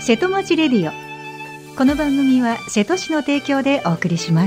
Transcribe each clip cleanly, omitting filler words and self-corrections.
瀬戸町レディオ。この番組は瀬戸市の提供でお送りします。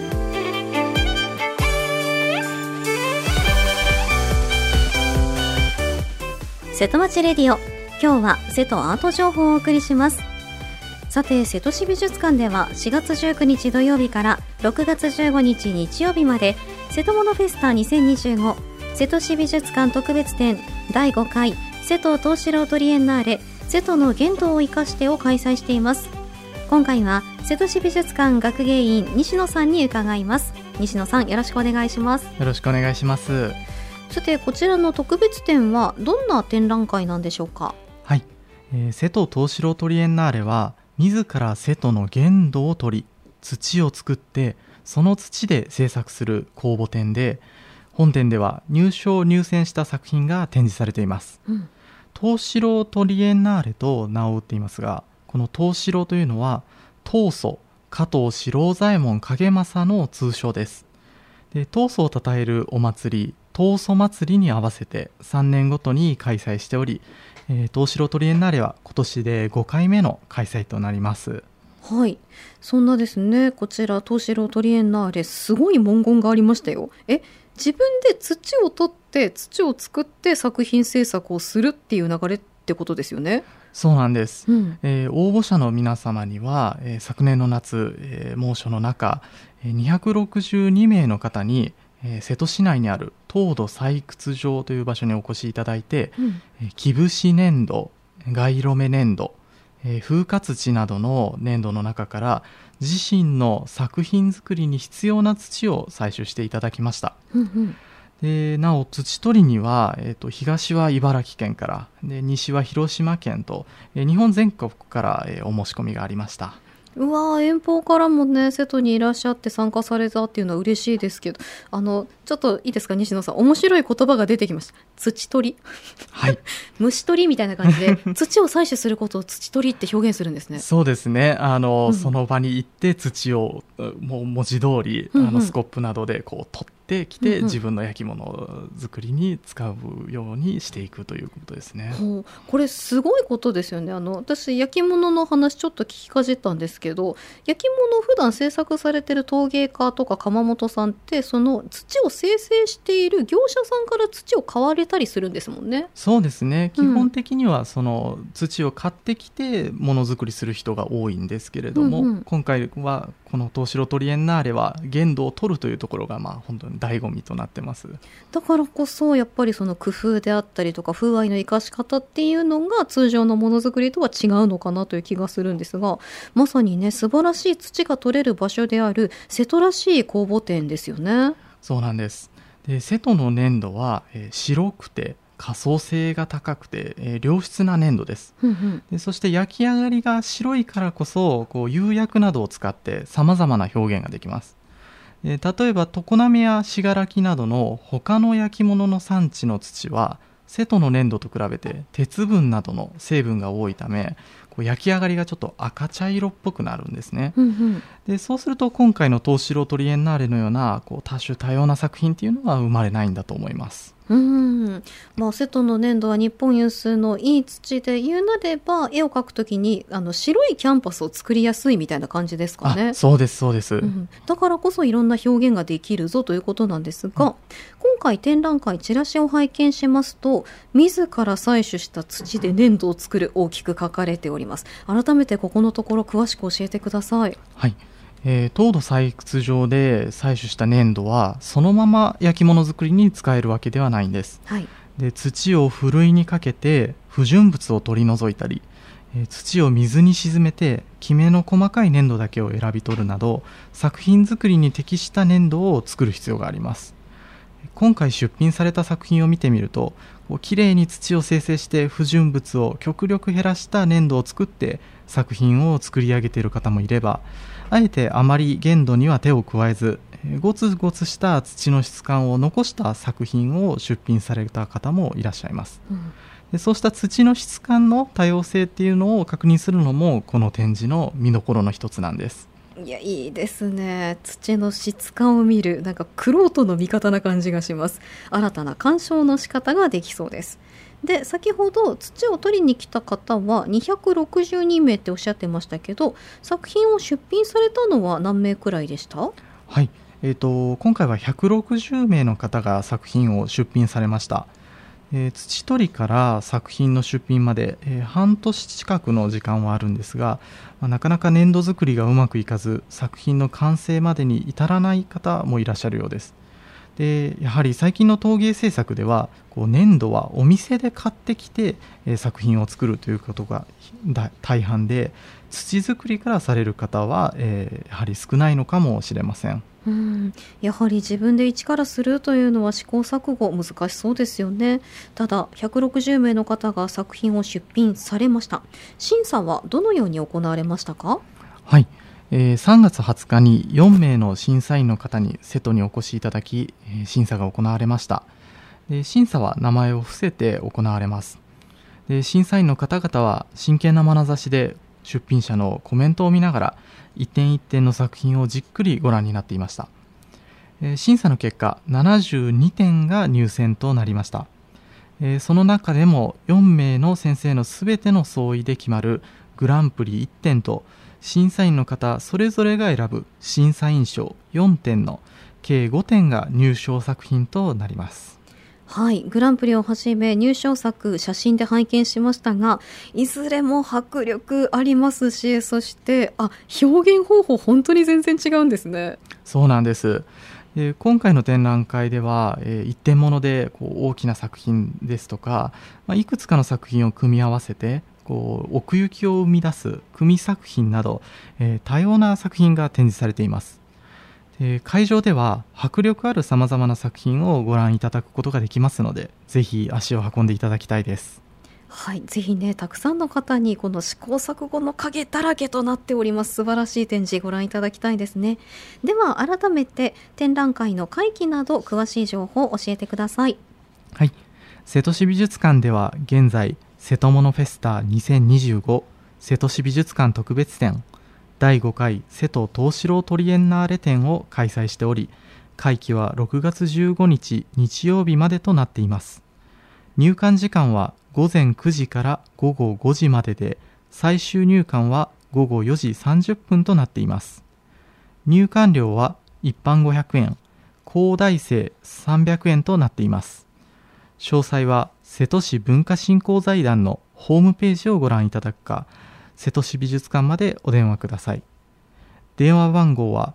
瀬戸町レディオ、今日は瀬戸アート情報をお送りします。さて、瀬戸市美術館では4月19日土曜日から6月15日日曜日まで瀬戸モノフェスタ2025瀬戸市美術館特別展第5回瀬戸東四郎トリエンナーレ瀬戸の原土を生かしてを開催しています。今回は瀬戸市美術館学芸員西野さんに伺います。西野さん、よろしくお願いします。 よろしくお願いします。 さて、こちらの特別展はどんな展覧会なんでしょうか？ はい、瀬戸東四郎トリエンナーレは自ら瀬戸の原土を取り土を作ってその土で制作する公募展で、本展では入選した作品が展示されています。東四郎トリエンナーレと名を打っていますが、この東四郎というのは東祖加藤四郎左衛門景政の通称です。で、東祖を称えるお祭り東祖祭りに合わせて3年ごとに開催しており、東四郎トリエンナーレは今年で5回目の開催となります。 はい、そんなですね、こちら東四郎トリエンナーレ、すごい文言がありましたよ。自分で土を取って土を作って作品制作をするっていう流れってことですよね。 そうなんです。応募者の皆様には、昨年の夏、猛暑の中、262名の方に瀬戸市内にある東土採掘場という場所にお越しいただいて、木節粘土、街路目粘土、風化土などの粘土の中から自身の作品作りに必要な土を採取していただきました。で、なお土取りには、東は茨城県からで西は広島県と、日本全国から、お申し込みがありました。 うわ、遠方からもね、瀬戸にいらっしゃって参加されたっていうのは嬉しいですけど、ちょっといいですか、西野さん、面白い言葉が出てきました。土取り、 はい、 虫取りみたいな感じで土を採取することを土取りって表現するんですね。 そうですね、その場に行って土をもう文字通り、スコップなどでこう取ってきて、自分の焼き物作りに使うようにしていくということですね。 これすごいことですよね。私焼き物の話ちょっと聞きかじったんですけど、焼き物を普段制作されている陶芸家とか窯元さんって、その土を生成している業者さんから土を買われたりするんですもんね。 そうですね、基本的にはその土を買ってきてものづくりする人が多いんですけれども、今回はこの東四郎トリエンナーレは原土を取るというところが本当に醍醐味となってます。 だからこそやっぱりその工夫であったりとか風合いの生かし方っていうのが通常のものづくりとは違うのかなという気がするんですが、まさにね、素晴らしい土が取れる場所である瀬戸らしい公募展ですよね。 そうなんです。で、瀬戸の粘土は、白くて可塑性が高くて、良質な粘土です。で、そして焼き上がりが白いからこそ釉薬などを使ってさまざまな表現ができます。例えば常滑や信楽などの他の焼き物の産地の土は瀬戸の粘土と比べて鉄分などの成分が多いため、焼き上がりがちょっと赤茶色っぽくなるんですね。で、そうすると今回の東四郎トリエンナーレのような多種多様な作品っていうのは生まれないんだと思います。 瀬戸の粘土は日本有数のいい土で、言うなれば絵を描くときに白いキャンパスを作りやすいみたいな感じですかね。 そうですそうです、 だからこそいろんな表現ができるぞということなんですが、今回展覧会チラシを拝見しますと、自ら採取した土で粘土を作る、大きく書かれております。改めてここのところ詳しく教えてください。 はい、東土採掘場で採取した粘土はそのまま焼き物作りに使えるわけではないんです。で、土をふるいにかけて不純物を取り除いたり、土を水に沈めてきめの細かい粘土だけを選び取るなど、作品作りに適した粘土を作る必要があります。今回出品された作品を見てみると、きれいに土を生成して不純物を極力減らした粘土を作って作品を作り上げている方もいれば、あえてあまり原土には手を加えずゴツゴツした土の質感を残した作品を出品された方もいらっしゃいます。で、そうした土の質感の多様性っていうのを確認するのもこの展示の見どころの一つなんです。 いや、いいですね。土の質感を見る、なんか玄人の見方な感じがします。新たな鑑賞の仕方ができそうです。 で先ほど土を取りに来た方は262名っておっしゃってましたけど、作品を出品されたのは何名くらいでした？ はい、今回は160名の方が作品を出品されました。土取りから作品の出品まで、半年近くの時間はあるんですが、なかなか粘土作りがうまくいかず作品の完成までに至らない方もいらっしゃるようです。でやはり最近の陶芸制作では粘土はお店で買ってきて、作品を作るということが大半で、土作りからされる方は、やはり少ないのかもしれません。 やはり自分で一からするというのは試行錯誤難しそうですよね。ただ160名の方が作品を出品されました。審査はどのように行われましたか？ はい、3月20日に4名の審査員の方に瀬戸にお越しいただき、審査が行われました。で審査は名前を伏せて行われます。で審査員の方々は真剣な眼差しで出品者のコメントを見ながら一点一点の作品をじっくりご覧になっていました。審査の結果72点が入選となりました。その中でも4名の先生のすべての総意で決まるグランプリ1点と、審査員の方それぞれが選ぶ審査員賞4点の計5点が入賞作品となります。 はい、グランプリをはじめ入賞作写真で拝見しましたが、いずれも迫力ありますし、そして表現方法本当に全然違うんですね。 そうなんです。今回の展覧会では、一点物で大きな作品ですとか、いくつかの作品を組み合わせて奥行きを生み出す組作品など、多様な作品が展示されています。会場では迫力あるさまざまな作品をご覧いただくことができますので、ぜひ足を運んでいただきたいです。 はい、ぜひね、たくさんの方にこの試行錯誤の影だらけとなっております素晴らしい展示ご覧いただきたいですね。では改めて展覧会の会期など詳しい情報を教えてください。 はい、瀬戸市美術館では現在瀬戸モノフェスタ2025瀬戸市美術館特別展第5回瀬戸東四郎トリエンナーレ展を開催しており、会期は6月15日日曜日までとなっています。入館時間は午前9時から午後5時までで、最終入館は午後4時30分となっています。入館料は一般500円、高大生300円となっています。詳細は瀬戸市文化振興財団のホームページをご覧いただくか、瀬戸市美術館までお電話ください。電話番号は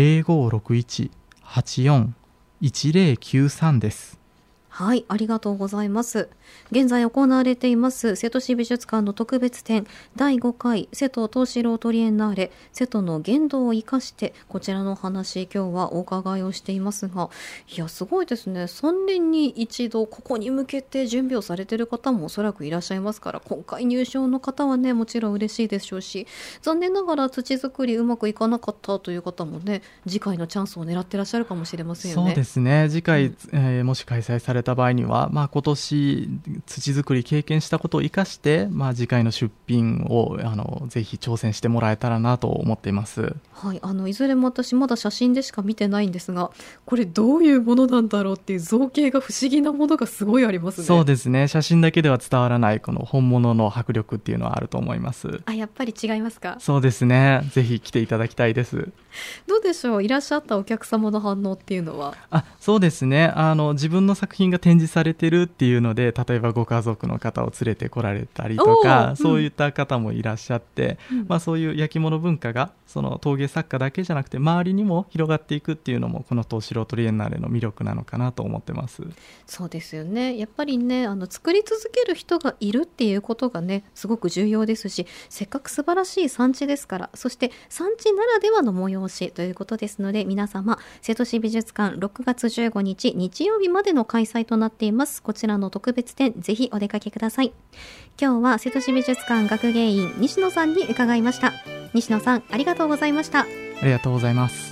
0561-84-1093 です。 はい、ありがとうございます。現在行われています瀬戸市美術館の特別展第5回瀬戸東四郎トリエンナーレ瀬戸の原土を生かして、こちらの話今日はお伺いをしていますが、いやすごいですね。3年に一度ここに向けて準備をされている方もおそらくいらっしゃいますから、今回入賞の方はねもちろん嬉しいでしょうし、残念ながら土作りうまくいかなかったという方もね、次回のチャンスを狙ってらっしゃるかもしれませんよね。 そうですね、次回、もし開催された場合には、今年土作り経験したことを生かして、次回の出品をぜひ挑戦してもらえたらなと思っています。 はい、いずれも私まだ写真でしか見てないんですが、これどういうものなんだろうっていう造形が不思議なものがすごいありますね。 そうですね、写真だけでは伝わらないこの本物の迫力っていうのはあると思います。 やっぱり違いますか？ そうですね、ぜひ来ていただきたいです。 どうでしょう、いらっしゃったお客様の反応っていうのは。 そうですね、自分の作品が展示されてるっていうので、例えばご家族の方を連れて来られたりとか、そういった方もいらっしゃって、そういう焼き物文化がその陶芸作家だけじゃなくて周りにも広がっていくっていうのも、この東四郎トリエンナーレの魅力なのかなと思ってます。 そうですよね、やっぱりね作り続ける人がいるっていうことがねすごく重要ですし、せっかく素晴らしい産地ですから、そして産地ならではの催しということですので、皆様瀬戸市美術館6月15日日曜日までの開催となっています。こちらの特別展ぜひお出かけください。今日は瀬戸市美術館学芸員西野さんに伺いました。西野さんありがとうございました。 ありがとうございます。